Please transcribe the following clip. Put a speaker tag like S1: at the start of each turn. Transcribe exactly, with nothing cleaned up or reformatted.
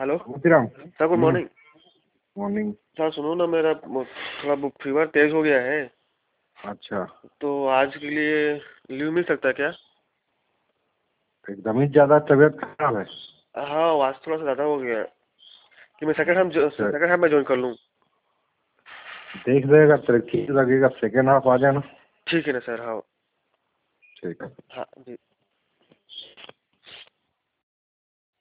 S1: Hello
S2: Motiram.
S1: Sir, good morning.
S2: Morning.
S1: Sir सुनो ना, मेरा वो थोड़ा फीवर तेज हो गया है।
S2: अच्छा,
S1: तो आज के लिए लीव मिल सकता है क्या?
S2: एकदम ही ज्यादा तबीयत खराब है।
S1: हाँ, आज थोड़ा सा ज़्यादा हो गया है कि मैं सेकंड हाफ
S2: अच्छा,
S1: सेकंड हाफ में ज्वाइन कर लूँ।
S2: देख लेगा, तेरे ठीक लगेगा सेकेंड हाफ आ जाना।
S1: ठीक है ना सर? हाँ।
S2: ठीक है।
S1: हाँ जी।